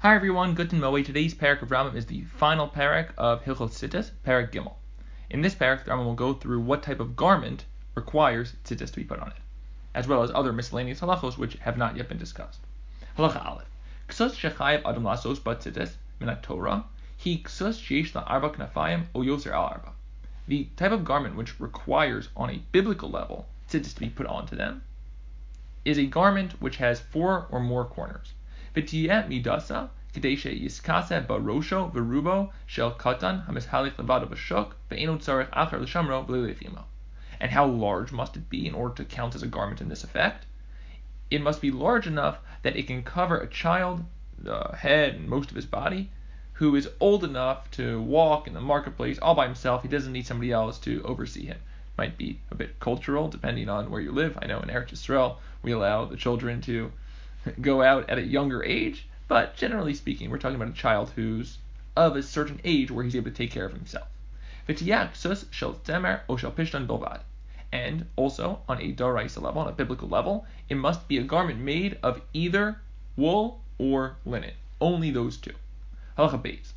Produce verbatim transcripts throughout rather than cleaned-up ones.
Hi everyone, Guten Moed. Today's parak of Rambam is the final parak of Hilchot Tzitzis, parak Gimel. In this parak, the Rambam will go through what type of garment requires tzitzis to be put on it, as well as other miscellaneous halachos which have not yet been discussed. Halacha Aleph. Ksus shechayev adam lasos bat tzitzis min Torah hi ksus sheish la'arba knafayim o yoser al arba. The type of garment which requires on a biblical level tzitzis to be put onto them is a garment which has four or more corners. V'tiyeh midasa k'dei sheyiskaseh barosho v'rubo shel katan hamishalich levado b'shuk ve'eno tzarech acher l'shamro v'li lefimo. And how large must it be in order to count as a garment in this effect? It must be large enough that it can cover a child, the head and most of his body, who is old enough to walk in the marketplace all by himself. He doesn't need somebody else to oversee him. Might be a bit cultural depending on where you live. I know in Eretz Yisrael we allow the children to go out at a younger age, but generally speaking, we're talking about a child who's of a certain age where he's able to take care of himself. And also, on a Daraisa level, on a biblical level, it must be a garment made of either wool or linen. Only those two. However,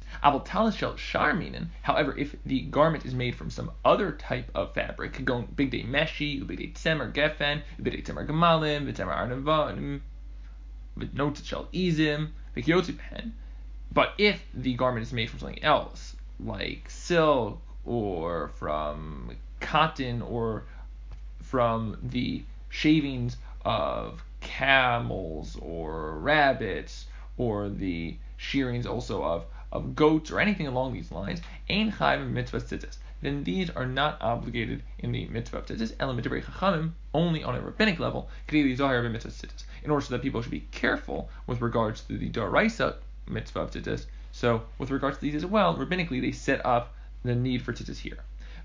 if the garment is made from some other type of fabric, big day meshi, big day tzemer gefen, big day tzemer gemalim, tzemer arnavanim, notes shall izim, but if the garment is made from something else, like silk or from cotton or from the shavings of camels or rabbits or the shearings also of, of goats or anything along these lines, ein chayv mitzvah tzitzis, then these are not obligated in the mitzvah of tzitzis, ela mitzvah chachamim, only on a rabbinic level, in order so that people should be careful with regards to the daraisa mitzvah of tzitzis. So with regards to these as well, rabbinically they set up the need for tzitzis here.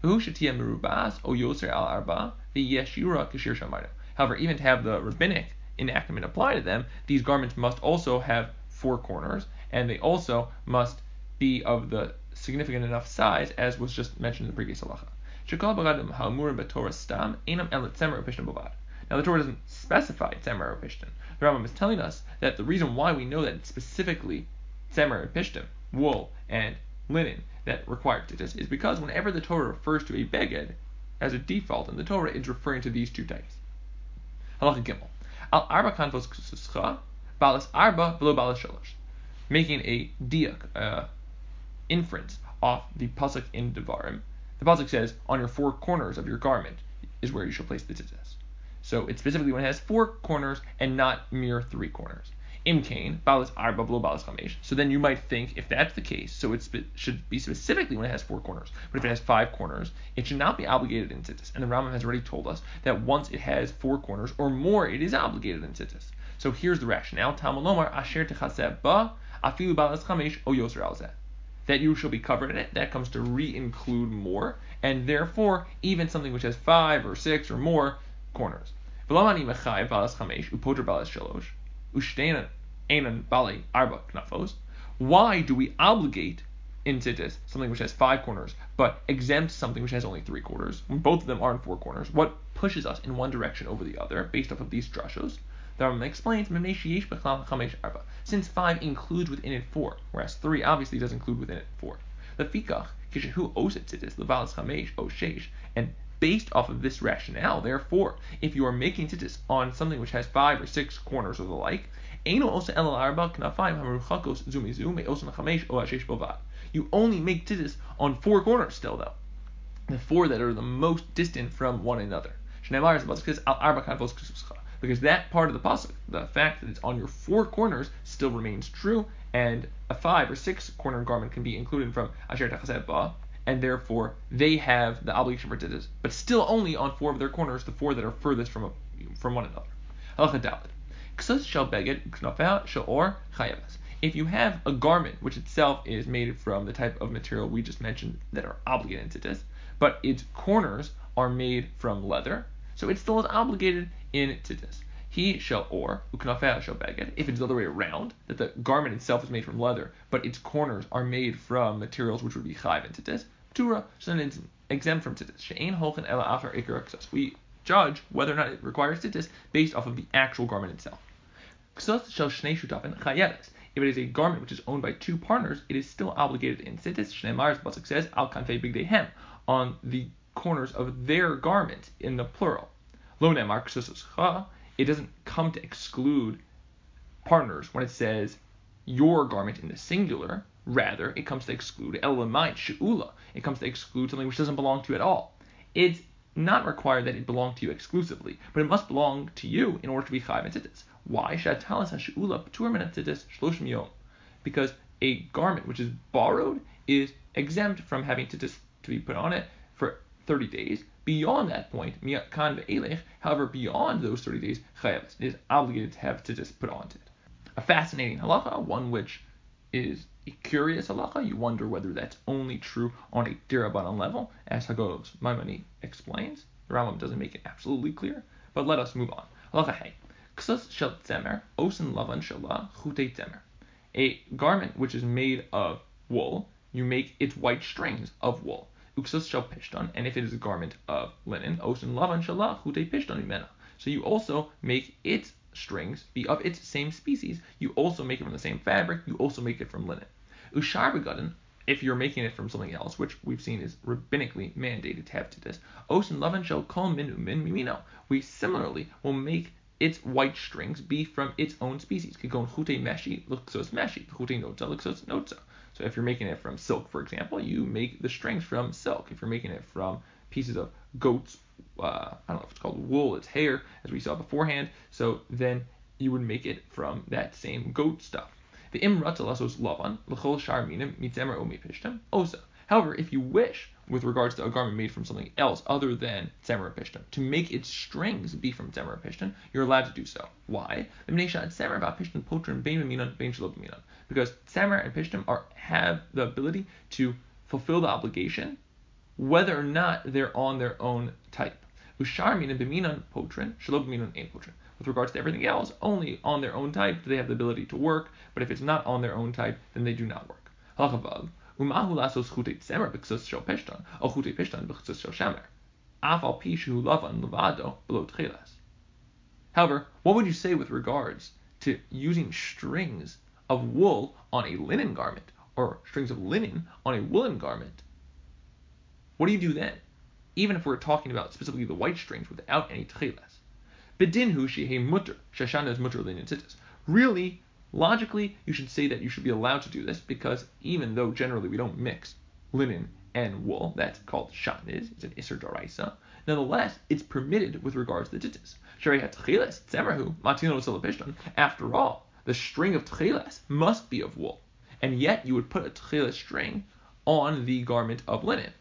However, even to have the rabbinic enactment apply to them, these garments must also have four corners, and they also must be of the significant enough size as was just mentioned in the previous halacha. Now the Torah doesn't specify tzemer or pishtim. The Rambam is telling us that the reason why we know that it's specifically tzemer and pishtim, wool and linen, that require tzitzis is because whenever the Torah refers to a beged, as a default in the Torah, it's referring to these two types. Halacha Gimel. Al arba kanvos ksuscha, balas arba v'lo balas shalosh. Making a diak, uh, inference off the pasuk in Devarim. The pasuk says, on your four corners of your garment is where you shall place the tzitzis. So it's specifically when it has four corners and not mere three corners. Imkain, balas arba v'lo balas chamesh. So then you might think, if that's the case, so it spe- should be specifically when it has four corners. But if it has five corners, it should not be obligated in tzitzis. And the Rambam has already told us that once it has four corners or more, it is obligated in tzitzis. So here's the rationale. Talmud lomar asher techaseh ba afilu balas chamesh o yoser al zeh. That you shall be covered in it. That comes to re-include more, and therefore even something which has five or six or more corners. V'lo mechayev balas chamesh upoter balas shalosh. Why do we obligate in tzitzis something which has five corners, but exempt something which has only three corners, when both of them are in four corners? What pushes us in one direction over the other, based off of these drashos? The Rambam explains, since five includes within it four, whereas three obviously does include within it four. And based off of this rationale, therefore, if you are making tzitzis on something which has five or six corners or the like, you only make tzitzis on four corners still, though. The four that are the most distant from one another. Because that part of the pasuk, the fact that it's on your four corners, still remains true, and a five or six corner garment can be included from asher techaseh ba, and therefore they have the obligation for tzitzis, but still only on four of their corners, the four that are furthest from a, from one another. Halacha daled. Ksus shel beged knafeh she'or chayevas. If you have a garment which itself is made from the type of material we just mentioned that are obligated in tzitzis, but its corners are made from leather, so it still is obligated in tzitzis. He shall or uknafeh shall beged. If it's the other way around, that the garment itself is made from leather, but its corners are made from materials which would be chayv in tzitzis, tura, so then it's exempt from tzitzis. She'ein holchen ela achar ikar ksus. We judge whether or not it requires tzitzis based off of the actual garment itself. Ksus shall shnei shutafin chayeves. If it is a garment which is owned by two partners, it is still obligated in tzitzis. Shneimar, as the pasuk says, al kanfei bigdeihem, on the corners of their garment in the plural. Lo ne'amar k'susoscha, it doesn't come to exclude partners when it says your garment in the singular. Rather, it comes to exclude elamite she'ula. It comes to exclude something which doesn't belong to you at all. It's not required that it belong to you exclusively, but it must belong to you in order to be chayav in tzitzis. Why? Shatalas ha'she'ula p'tur min tzitzis shloshim yom. Because a garment which is borrowed is exempt from having tzitzis to be put on it for thirty days. Beyond that point, mi'kan ve'elech, however, beyond those thirty days, chayav, it is obligated to have tzitzis put onto it. A fascinating halacha, one which is a curious halacha. You wonder whether that's only true on a dirabanan level, as Hagos Maimoni explains. The Rambam doesn't make it absolutely clear, but let us move on. Halacha hey, ksus shel tzemer, osen lavan shela chutei tzemer. A garment which is made of wool, you make its white strings of wool. Uksus shel pishtan, and if it is a garment of linen, osen lavan shela chutei pishtan imena. So you also make its strings be of its same species. You also make it from the same fabric. You also make it from linen. Ushar begadan, if you're making it from something else, which we've seen is rabbinically mandated to have to this. Osen lavan shel kol min umin mimino. We similarly will make its white strings be from its own species. Kigon chutei meshi l'ksos meshi, chutei notza l'ksos notza. So if you're making it from silk, for example, you make the strings from silk. If you're making it from pieces of goat's, uh, I don't know if it's called wool, it's hair, as we saw beforehand, so then you would make it from that same goat stuff. The imrat alasos lavan l'chol shar minim mitzemer o mipishtem osa. However, if you wish, with regards to a garment made from something else other than tzemer or pishtem, to make its strings be from tzemer or pishtem, you're allowed to do so. Why? Because tzemer and pishtem are have the ability to fulfill the obligation whether or not they're on their own type. With regards to everything else, only on their own type do they have the ability to work, but if it's not on their own type, then they do not work. However, what would you say with regards to using strings of wool on a linen garment, or strings of linen on a woolen garment? What do you do then? Even if we're talking about specifically the white strings without any tchelas. Bedinhu shehe mutter, shashana is mutter linen tzitzis. Really, logically, you should say that you should be allowed to do this, because even though generally we don't mix linen and wool, that's called shatniz, it's an iser daraisa, nonetheless, it's permitted with regards to the tzitzis. Sharihat tchelas, tzemrahu, matino selapishtan. After all, the string of tchelas must be of wool, and yet you would put a tchelas string on the garment of linen.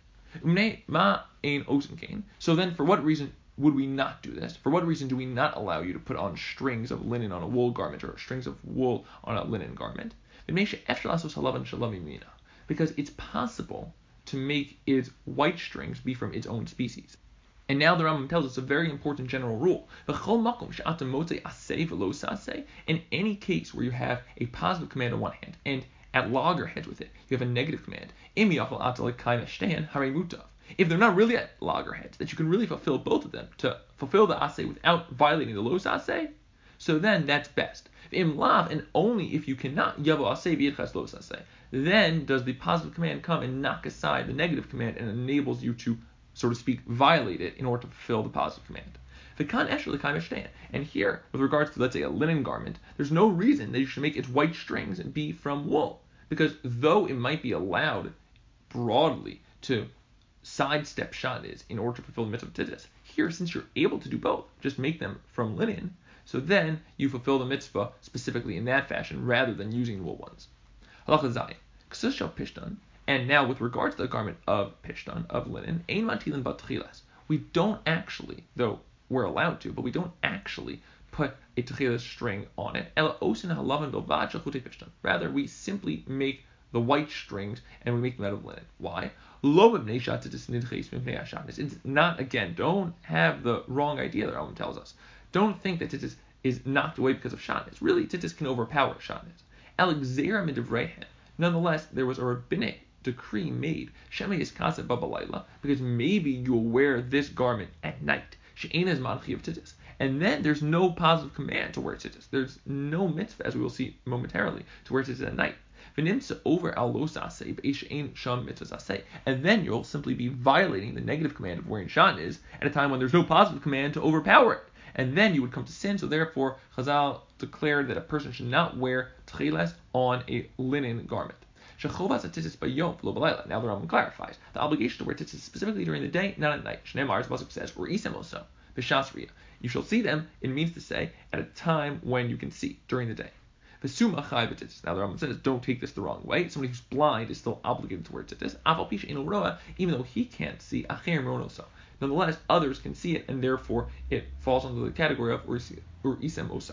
So then, for what reason would we not do this? For what reason do we not allow you to put on strings of linen on a wool garment, or strings of wool on a linen garment? Because it's possible to make its white strings be from its own species. And now the Rambam tells us a very important general rule. In any case where you have a positive command on one hand, and at loggerheads with it, you have a negative command. If they're not really at loggerheads, that you can really fulfill both of them to fulfill the aseh without violating the los aseh, so then that's best. And only if you cannot, then does the positive command come and knock aside the negative command and enables you to, so to speak, violate it in order to fulfill the positive command. And here, with regards to, let's say, a linen garment, there's no reason that you should make its white strings be from wool. Because though it might be allowed broadly to sidestep shaniz in order to fulfill the mitzvah of tzitzis, here, since you're able to do both, just make them from linen, so then you fulfill the mitzvah specifically in that fashion rather than using wool ones. Halacha zayin, ksus shel pishtan, and now with regards to the garment of pishtan, of linen, ein matilin batchilas, we don't actually, though we're allowed to, but we don't actually put a techilas string on it. Rather, we simply make the white strings and we make them out of linen. Why? It's not, again, don't have the wrong idea that Rambam tells us. Don't think that tzitzis is knocked away because of shatnez. Really, tzitzis can overpower shatnez. Nonetheless, there was a rabbinic decree made, because maybe you'll wear this garment at night. She'ein is manchi of tzitzis, and then there's no positive command to wear tzitzis. There's no mitzvah, as we will see momentarily, to wear tzitzis at night. Over and then you'll simply be violating the negative command of wearing shatnez at a time when there's no positive command to overpower it, and then you would come to sin. So therefore, Chazal declared that a person should not wear tcheles on a linen garment. Now the Rambam clarifies the obligation to wear tzitzis specifically during the day, not at night. Shneimar, as Pasuk says, or isem oso b'shas. You shall see them. It means to say at a time when you can see during the day. Now the Rambam says, don't take this the wrong way. Somebody who's blind is still obligated to wear tzitzis, even though he can't see. Nonetheless, others can see it, and therefore it falls under the category of or isem osa.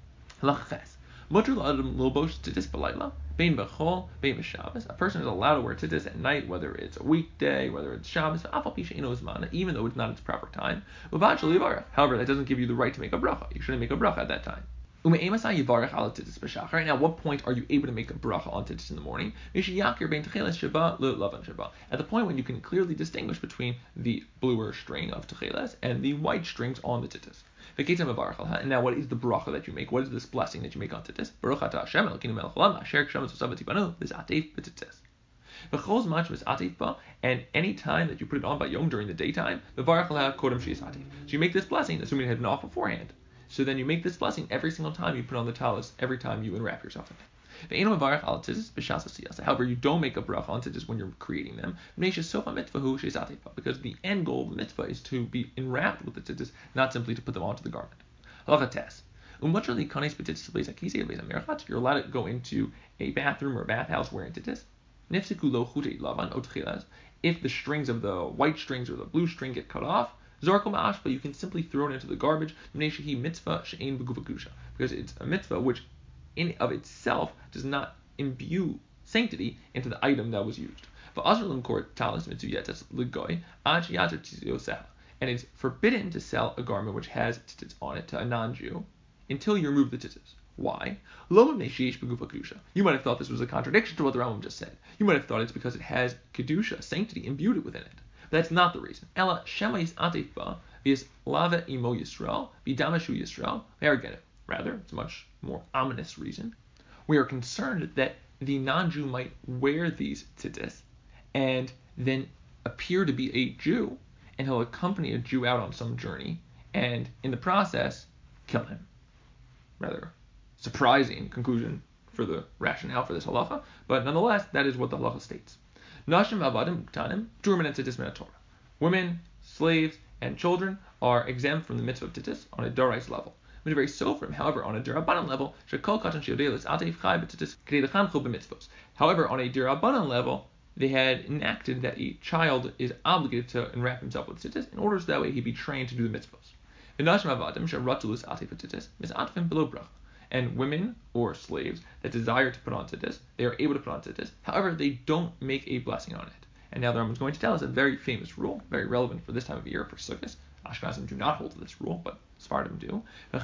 A person is allowed to wear tzitzis at night, whether it's a weekday, whether it's Shabbos, even though it's not its proper time. However, that doesn't give you the right to make a bracha. You shouldn't make a bracha at that time. Right now, at what point are you able to make a bracha on tzitzis in the morning? At the point when you can clearly distinguish between the bluer string of techeles and the white strings on the tzitzis. And now, what is the bracha that you make? What is this blessing that you make on tzitzis? And any time that you put it on by Yom during the daytime, so you make this blessing, assuming it had been off beforehand. So then you make this blessing every single time you put on the talis, every time you enwrap yourself in it. However, you don't make a bracha on tzitzis when you're creating them, because the end goal of the mitzvah is to be enwrapped with the tzitzis, not simply to put them onto the garment. You're allowed to go into a bathroom or a bathhouse wearing tzitzis. If the strings of the white strings or the blue string get cut off, but you can simply throw it into the garbage, because it's a mitzvah which in of itself does not imbue sanctity into the item that was used. And it's forbidden to sell a garment which has tzitzis on it to a non-Jew until you remove the tzitzis. Why? You might have thought this was a contradiction to what the Rambam just said. You might have thought it's because it has kedusha, sanctity, imbued within it. That's not the reason. Ella shema is atifba is lava imo Yisrael bidamashu Yisrael. There again, rather, it's a much more ominous reason. We are concerned that the non-Jew might wear these tzitzis and then appear to be a Jew, and he'll accompany a Jew out on some journey, and in the process, kill him. Rather surprising conclusion for the rationale for this halacha, but nonetheless, that is what the halacha states. Women, slaves, and children are exempt from the mitzvah of tzitzis on a dorais level. However, on a derabanan level, however, on a derabanan level, they had enacted that a child is obligated to enwrap himself with tzitzis in order so that way he be trained to do the mitzvahs. And women or slaves that desire to put on tzitzis, they are able to put on tzitzis. However, they don't make a blessing on it. And now the Rambam is going to tell us a very famous rule, very relevant for this time of year, for Sukkot. Ashkenazim do not hold to this rule, but Sephardim do.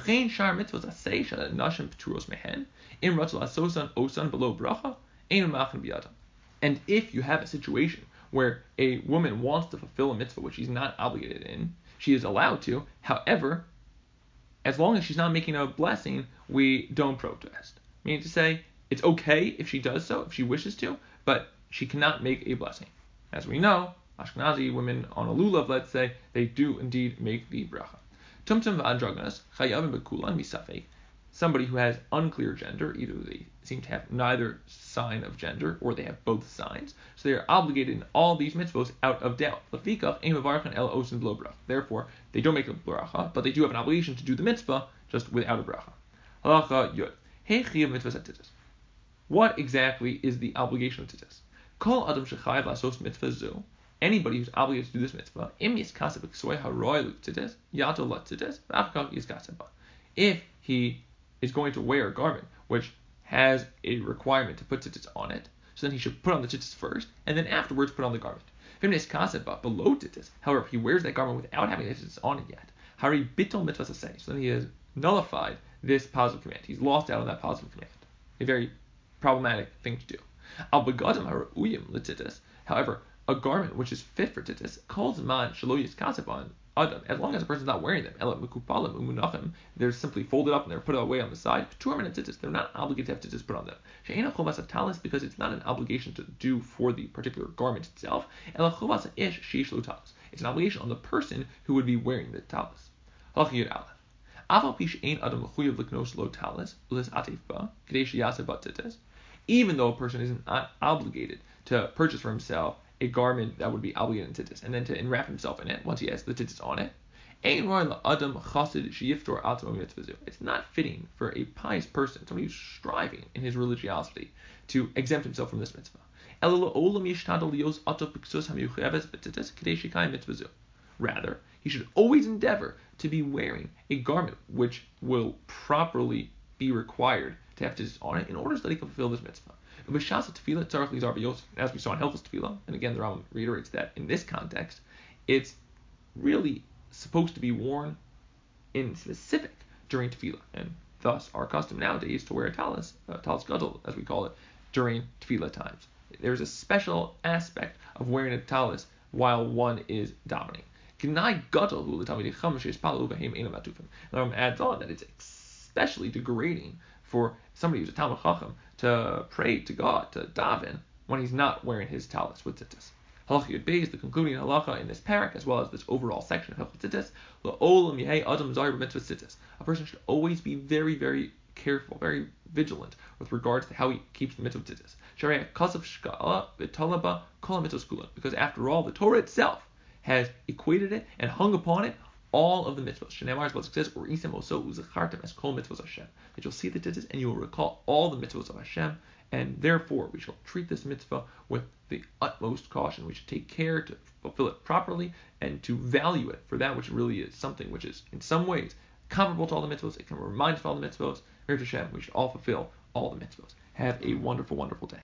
And if you have a situation where a woman wants to fulfill a mitzvah which she's not obligated in, she is allowed to. However, as long as she's not making a blessing, we don't protest. Meaning to say, it's okay if she does so, if she wishes to, but she cannot make a blessing. As we know, Ashkenazi women on a lulav, let's say, they do indeed make the bracha. Tumtum v'androgynous chayavim bekulan misafek. Somebody who has unclear gender, either they seem to have neither sign of gender or they have both signs, so they are obligated in all these mitzvos out of doubt. Therefore, they don't make a bracha, but they do have an obligation to do the mitzvah just without a bracha. Halacha yud. What exactly is the obligation of tzitzis? Kol adam shechayav lasos mitzvah zu. Anybody who's obligated to do this mitzvah, im yiskaseh b'ksoy haroy l'tzitzis, yato l'tzitzis, v'afkach yiskaseh ba. If he is going to wear a garment which has a requirement to put tzitzis on it, so then he should put on the tzitzis first, and then afterwards put on the garment. V'im yiskaseh ba below tzitzis. However, if he wears that garment without having the tzitzis on it yet, hari bitol mitzvah saseh. So then he has nullified this positive command. He's lost out on that positive command. A very problematic thing to do. However, a garment which is fit for tzitzis, calls man shelo yiskaseh Adam, as long as a person's not wearing them, Ela Mekupalim Umunachim, they're simply folded up and they're put away on the side. They're not obligated to have tzitzis put on them. She'ena chovas talis, because it's not an obligation to do for the particular garment itself. Ela chovas ish sheish lo talis. It's an obligation on the person who would be wearing the talis. Halacha Yud Aleph. Aval pish ein adam mechuyev liknos lo talis ulis atif ba k'dei sheyaseh bat tzitzis. Even though a person isn't obligated to purchase for himself a garment that would be obligated in tzitzis, and then to enwrap himself in it once he has the tzitzis on it, it's not fitting for a pious person, somebody who's striving in his religiosity, to exempt himself from this mitzvah. Rather, he should always endeavor to be wearing a garment which will properly be required to have tzitzis on it in order so that he can fulfill this mitzvah. As we saw in Hilchos Tefillah, and again the Rambam reiterates that in this context, it's really supposed to be worn in specific during Tefillah, and thus our custom nowadays to wear a talis, a talis gadol as we call it, during Tefillah times. There's a special aspect of wearing a talis while one is davening. The Rambam adds on that it's especially degrading for somebody who's a Talmid Chacham to pray to God, to daven, when he's not wearing his talis with tzitzis. Halacha Yud Beis, the concluding halacha in this parak, as well as this overall section of Hilchos Tzitzis, La'olam yehei adam zahir b'mitzvah tzitzis. A person should always be very, very careful, very vigilant with regards to how he keeps the mitzvah tzitzis. Sharei kasav shka'ala v'talaba kol mitzvahs kulan. Because after all, the Torah itself has equated it and hung upon it all of the mitzvahs. Shneimar is what it says, or isem oso uzachartem as kol mitzvahs Hashem. That you'll see the tzitzis and you will recall all the mitzvahs of Hashem, and therefore we shall treat this mitzvah with the utmost caution. We should take care to fulfill it properly and to value it for that which really is, something which is in some ways comparable to all the mitzvahs. It can remind us of all the mitzvahs. Hashem, we should all fulfill all the mitzvahs. Have a wonderful, wonderful day.